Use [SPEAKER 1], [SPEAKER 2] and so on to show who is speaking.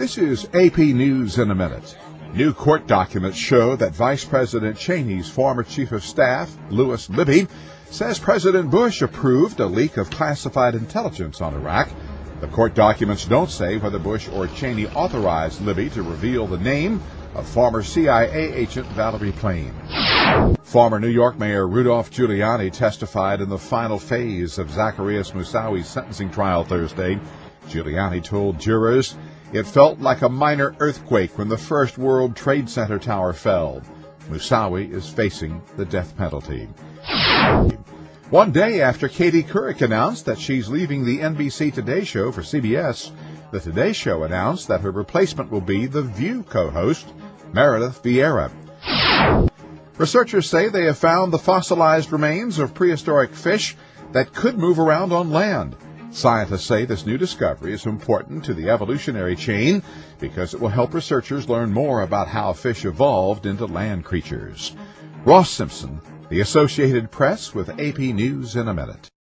[SPEAKER 1] This is AP News in a Minute. New court documents show that Vice President Cheney's former Chief of Staff, Lewis Libby, says President Bush approved a leak of classified intelligence on Iraq. The court documents don't say whether Bush or Cheney authorized Libby to reveal the name of former CIA agent Valerie Plame. Former New York Mayor Rudolph Giuliani testified in the final phase of Zacarias Moussaoi's sentencing trial Thursday. Giuliani told jurors it felt like a minor earthquake when the First World Trade Center tower fell. Moussaoui is facing the death penalty. One day after Katie Couric announced that she's leaving the NBC Today Show for CBS, the Today Show announced that her replacement will be The View co-host, Meredith Vieira. Researchers say they have found the fossilized remains of prehistoric fish that could move around on land. Scientists say this new discovery is important to the evolutionary chain because it will help researchers learn more about how fish evolved into land creatures. Ross Simpson, The Associated Press, with AP News in a Minute.